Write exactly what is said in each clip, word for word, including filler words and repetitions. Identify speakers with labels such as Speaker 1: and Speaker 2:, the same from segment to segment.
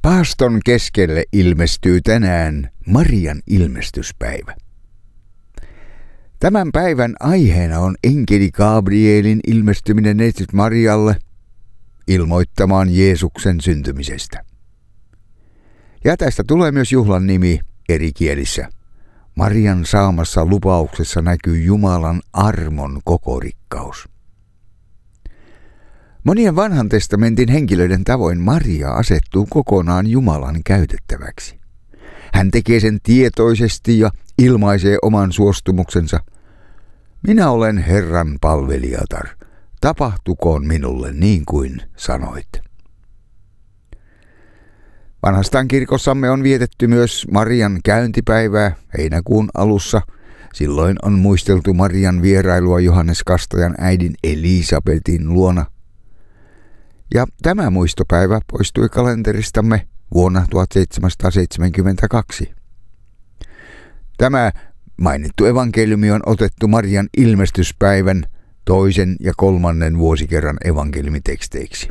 Speaker 1: Paaston keskelle ilmestyy tänään Marian ilmestyspäivä. Tämän päivän aiheena on enkeli Gabrielin ilmestyminen neitsyt Marialle ilmoittamaan Jeesuksen syntymisestä. Ja tästä tulee myös juhlan nimi eri kielissä. Marian saamassa lupauksessa näkyy Jumalan armon koko rikkaus. Monien vanhan testamentin henkilöiden tavoin Maria asettuu kokonaan Jumalan käytettäväksi. Hän tekee sen tietoisesti ja ilmaisee oman suostumuksensa. Minä olen Herran palvelijatar, tapahtukoon minulle niin kuin sanoit. Vanhastaan kirkossamme on vietetty myös Marian käyntipäivää heinäkuun alussa. Silloin on muisteltu Marian vierailua Johannes Kastajan äidin Elisabetin luona. Ja tämä muistopäivä poistui kalenteristamme vuonna tuhatseitsemänsataaseitsemänkymmentäkaksi. Tämä mainittu evankeliumi on otettu Marian ilmestyspäivän toisen ja kolmannen vuosikerran evankeliumiteksteiksi.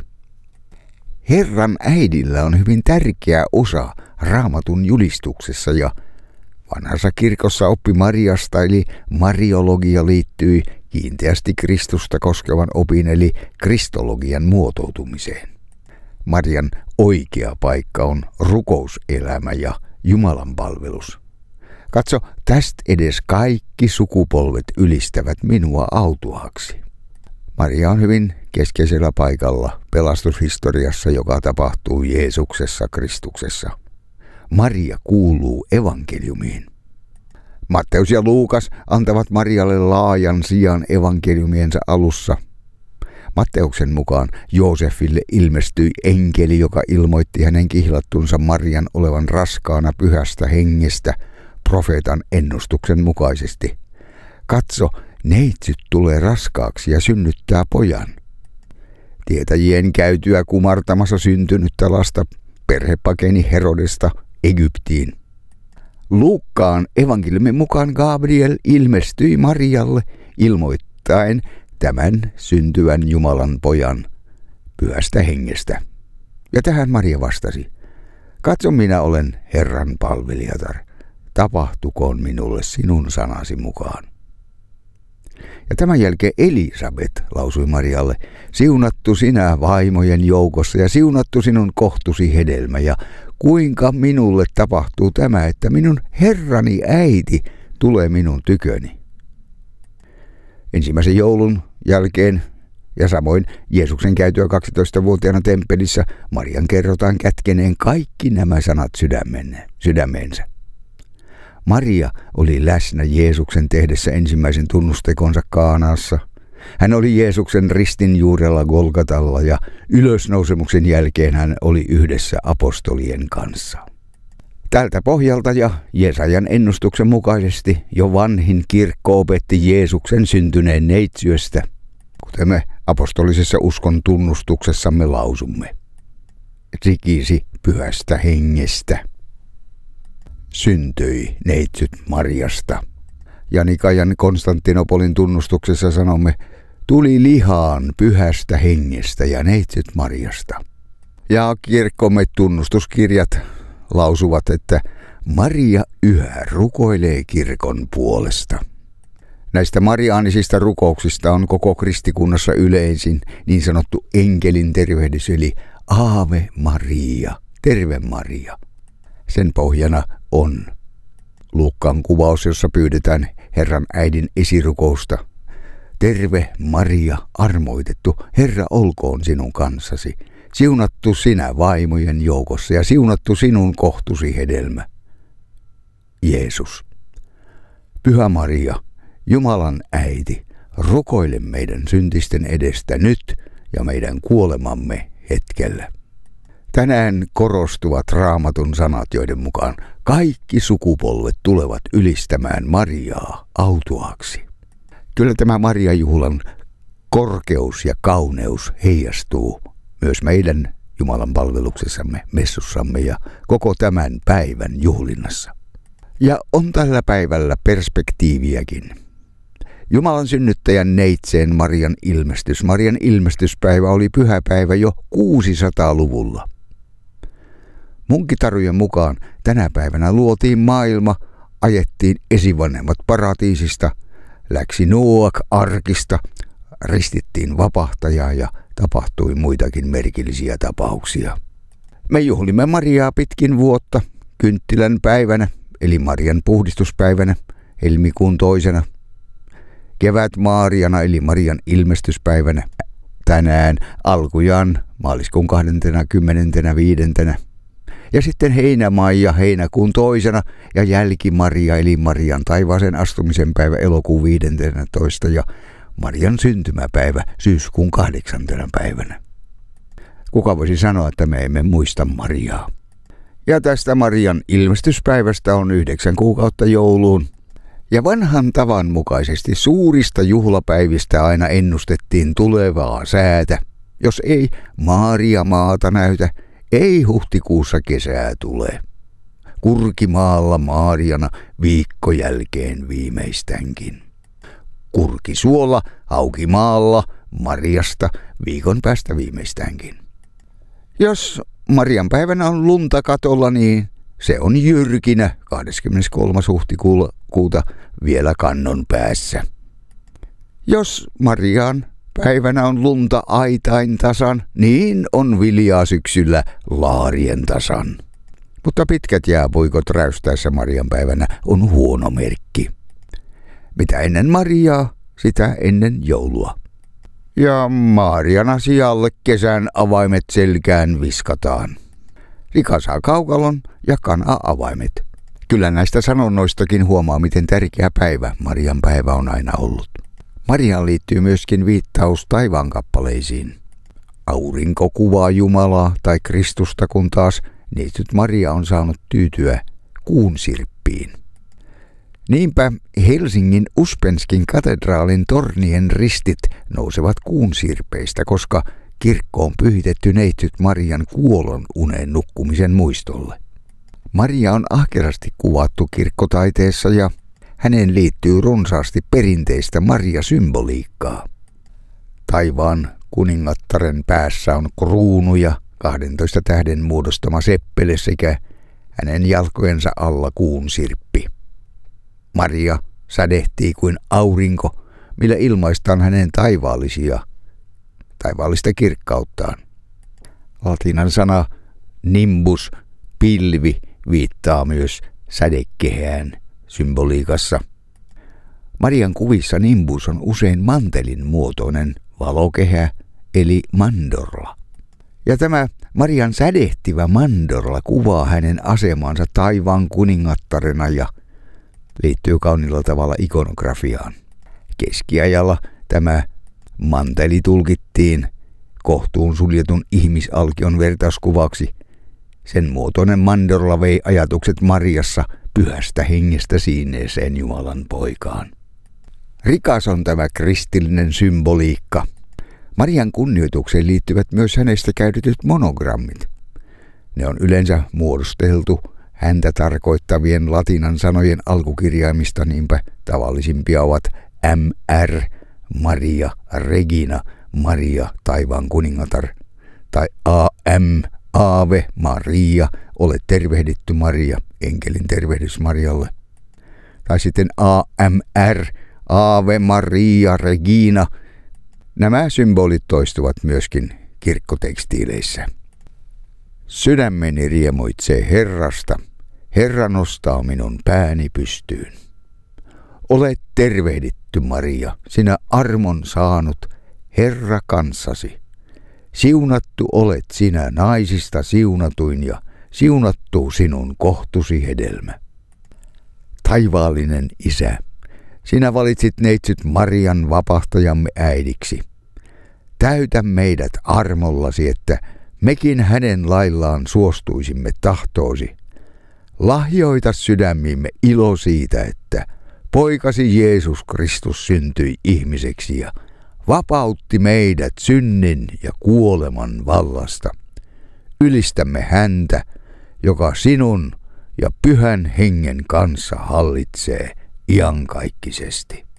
Speaker 1: Herran äidillä on hyvin tärkeä osa Raamatun julistuksessa ja vanhassa kirkossa oppi Mariasta eli mariologia liittyi kiinteästi Kristusta koskevan opin eli kristologian muotoutumiseen. Marian oikea paikka on rukouselämä ja Jumalan palvelus. Katso, tästä edes kaikki sukupolvet ylistävät minua autuaaksi. Maria on hyvin keskeisellä paikalla pelastushistoriassa, joka tapahtuu Jeesuksessa Kristuksessa. Maria kuuluu evankeliumiin. Matteus ja Luukas antavat Marialle laajan sijan evankeliumiensa alussa. Matteuksen mukaan Joosefille ilmestyi enkeli, joka ilmoitti hänen kihlattunsa Marian olevan raskaana pyhästä hengestä profeetan ennustuksen mukaisesti. Katso, neitsyt tulee raskaaksi ja synnyttää pojan. Tietäjien käytyä kumartamassa syntynyttä lasta perhe pakeni Herodesta Egyptiin. Luukkaan evankeliumin mukaan Gabriel ilmestyi Marialle ilmoittaen tämän syntyvän Jumalan pojan pyhästä hengestä. Ja tähän Maria vastasi: katso, minä olen Herran palvelijatar, tapahtukoon minulle sinun sanasi mukaan. Ja tämän jälkeen Elisabet lausui Marialle: siunattu sinä vaimojen joukossa ja siunattu sinun kohtusi hedelmä, ja kuinka minulle tapahtuu tämä, että minun Herrani äiti tulee minun tyköni. Ensimmäisen joulun jälkeen ja samoin Jeesuksen käytyä kaksitoistavuotiaana temppelissä Marian kerrotaan kätkeneen kaikki nämä sanat sydämeensä. Maria oli läsnä Jeesuksen tehdessä ensimmäisen tunnustekonsa Kaanaassa. Hän oli Jeesuksen ristin juurella Golgatalla ja ylösnousemuksen jälkeen hän oli yhdessä apostolien kanssa. Tältä pohjalta ja Jesajan ennustuksen mukaisesti jo vanhin kirkko opetti Jeesuksen syntyneen neitsyöstä, kuten me apostolisessa uskon tunnustuksessamme lausumme. Rikisi pyhästä hengestä syntyi neitsyt Mariasta. Ja Nikajan Konstantinopolin tunnustuksessa sanomme: tuli lihaan pyhästä hengestä ja neitsyt Mariasta. Ja kirkkomme tunnustuskirjat lausuvat, että Maria yhä rukoilee kirkon puolesta. Näistä mariaanisista rukouksista on koko kristikunnassa yleisin niin sanottu enkelin tervehdys eli Ave Maria, terve Maria. Sen pohjana on Luukkaan kuvaus, jossa pyydetään Herran äidin esirukousta. Terve Maria, armoitettu, Herra olkoon sinun kanssasi. Siunattu sinä vaimojen joukossa ja siunattu sinun kohtusi hedelmä. Jeesus. Pyhä Maria, Jumalan äiti, rukoile meidän syntisten edestä nyt ja meidän kuolemamme hetkellä. Tänään korostuvat Raamatun sanat, joiden mukaan kaikki sukupolvet tulevat ylistämään Mariaa autuaaksi. Kyllä tämä Maria-juhlan korkeus ja kauneus heijastuu myös meidän Jumalan palveluksessamme, messussamme ja koko tämän päivän juhlinnassa. Ja on tällä päivällä perspektiiviäkin. Jumalan synnyttäjän neitseen Marian ilmestys. Marian ilmestyspäivä oli pyhäpäivä jo kuusisataaluvulla. Munkitarujen mukaan tänä päivänä luotiin maailma, ajettiin esivanhemmat paratiisista, läksi Noak arkista, ristittiin vapahtajaa ja tapahtui muitakin merkillisiä tapauksia. Me juhlimme Mariaa pitkin vuotta, kynttilän päivänä, eli Marian puhdistuspäivänä, helmikuun toisena, kevät Maariana, eli Marian ilmestyspäivänä, tänään alkujaan maaliskuun kahdeskymmenesviides. Ja sitten heinämaija heinäkuun toisena ja jälki-Maria eli Marian taivaaseen astumisen päivä elokuun viidestoista ja Marian syntymäpäivä syyskuun kahdeksantena päivänä. Kuka voisi sanoa, että me emme muista Mariaa? Ja tästä Marian ilmestyspäivästä on yhdeksän kuukautta jouluun. Ja vanhan tavan mukaisesti suurista juhlapäivistä aina ennustettiin tulevaa säätä. Jos ei Maaria maata näytä, ei huhtikuussa kesää tule. Kurkimaalla Maariana viikko jälkeen viimeistäänkin. Kurkisuolla Haukimaalla Mariasta viikon päästä viimeistäänkin. Jos Marian päivänä on lunta katolla, niin se on jyrkinä kahdeskymmeneskolmas huhtikuuta vielä kannon päässä. Jos Marian päivänä on lunta aitain tasan, niin on viljaa syksyllä laarien tasan. Mutta pitkät jääpuikot räystäessä Marian päivänä on huono merkki. Mitä ennen Mariaa, sitä ennen joulua. Ja Maariana sijalle kesän avaimet selkään viskataan. Lika saa kaukalon ja kana avaimet. Kyllä näistä sanonnoistakin huomaa, miten tärkeä päivä Marian päivä on aina ollut. Mariaan liittyy myöskin viittaus taivaankappaleisiin. Aurinko kuvaa Jumalaa tai Kristusta, kun taas niityt Maria on saanut tyytyä kuun sirppiin. Niinpä Helsingin Uspenskin katedraalin tornien ristit nousevat kuun sirpeistä, koska kirkko on pyhitetty neitsyt Marian kuolon unen nukkumisen muistolle. Maria on ahkerasti kuvattu kirkkotaiteessa ja häneen liittyy runsaasti perinteistä Maria-symboliikkaa. Taivaan kuningattaren päässä on kruunu ja kahdentoista tähden muodostama seppele sekä hänen jalkojensa alla kuun sirppi. Maria sädehtii kuin aurinko, millä ilmaistaan hänen taivaallisia, taivaallista kirkkauttaan. Latinan sana nimbus, pilvi, viittaa myös sädekehään symboliikassa. Marian kuvissa nimbus on usein mantelin muotoinen valokehä, eli mandorla. Ja tämä Marian sädehtivä mandorla kuvaa hänen asemansa taivaan kuningattarena ja liittyy kauniilla tavalla ikonografiaan. Keskiajalla tämä manteli tulkittiin kohtuun suljetun ihmisalkion vertauskuvaksi. Sen muotoinen mandorla vei ajatukset Mariassa pyhästä hengestä siineeseen Jumalan poikaan. Rikas on tämä kristillinen symboliikka. Marian kunnioitukseen liittyvät myös hänestä käytetyt monogrammit. Ne on yleensä muodosteltu häntä tarkoittavien latinan sanojen alkukirjaimista, niinpä tavallisimpia ovat M R, Maria, Regina, Maria, taivaan kuningatar, tai A M, Ave, Maria, ole tervehditty Maria, enkelin tervehdys Marialle. Tai sitten A M R, Ave, Maria, Regina. Nämä symbolit toistuvat myöskin kirkkotekstiileissä. Sydämeni riemuitsee Herrasta, Herra nostaa minun pääni pystyyn. Olet tervehditty Maria, sinä armon saanut, Herra kanssasi. Siunattu olet sinä naisista siunatuin ja siunattu sinun kohtusi hedelmä. Taivaallinen Isä, sinä valitsit neitsyt Marian vapahtajamme äidiksi. Täytä meidät armollasi, että mekin hänen laillaan suostuisimme tahtoosi. Lahjoita sydämiimme ilo siitä, että poikasi Jeesus Kristus syntyi ihmiseksi ja vapautti meidät synnin ja kuoleman vallasta. Ylistämme häntä, joka sinun ja pyhän hengen kanssa hallitsee iankaikkisesti.